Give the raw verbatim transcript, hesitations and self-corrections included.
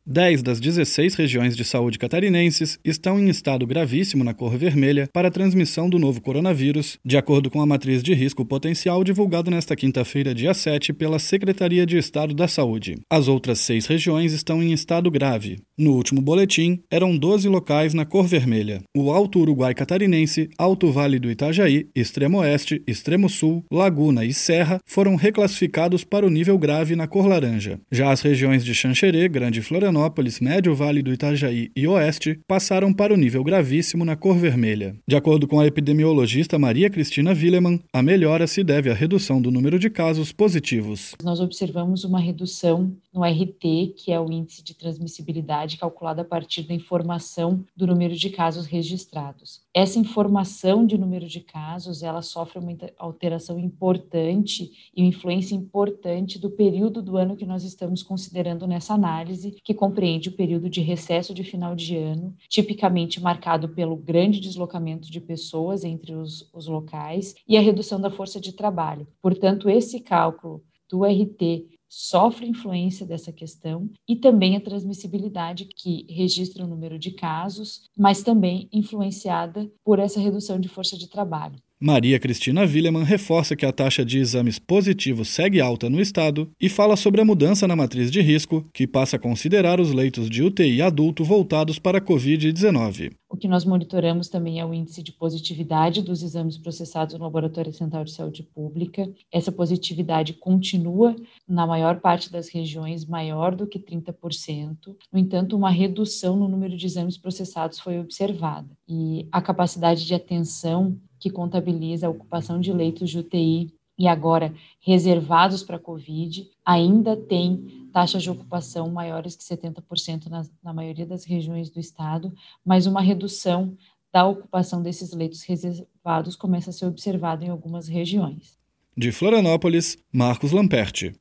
dez das dezesseis regiões de saúde catarinenses estão em estado gravíssimo na cor vermelha para a transmissão do novo coronavírus, de acordo com a matriz de risco potencial divulgada nesta quinta-feira, dia sete, pela Secretaria de Estado da Saúde. As outras seis regiões estão em estado grave. No último boletim, eram doze locais na cor vermelha: o Alto Uruguai Catarinense, Alto Vale do Itajaí, Extremo Oeste, Extremo Sul, Laguna e Serra foram reclassificados para o nível grave na cor laranja. Já as regiões de Xanxerê, Grande Florianópolis, Médio Vale do Itajaí e Oeste passaram para o nível gravíssimo na cor vermelha. De acordo com a epidemiologista Maria Cristina Willemann, a melhora se deve à redução do número de casos positivos. Nós observamos uma redução no R T, que é o índice de transmissibilidade calculado a partir da informação do número de casos registrados. Essa informação de número de casos, ela sofre uma alteração importante e uma influência importante do período do ano que nós estamos considerando nessa análise, que compreende o período de recesso de final de ano, tipicamente marcado pelo grande deslocamento de pessoas entre os, os locais e a redução da força de trabalho. Portanto, esse cálculo do R T sofre influência dessa questão e também a transmissibilidade, que registra o número de casos, mas também influenciada por essa redução de força de trabalho. Maria Cristina Willemann reforça que a taxa de exames positivos segue alta no estado e fala sobre a mudança na matriz de risco, que passa a considerar os leitos de U T I adulto voltados para a covid dezenove. O que nós monitoramos também é o índice de positividade dos exames processados no Laboratório Central de Saúde Pública. Essa positividade continua, na maior parte das regiões, maior do que trinta por cento. No entanto, uma redução no número de exames processados foi observada. E a capacidade de atenção, que contabiliza a ocupação de leitos de U T I e agora reservados para a Covid, ainda tem taxas de ocupação maiores que setenta por cento na, na maioria das regiões do estado, mas uma redução da ocupação desses leitos reservados começa a ser observada em algumas regiões. De Florianópolis, Marcos Lamperti.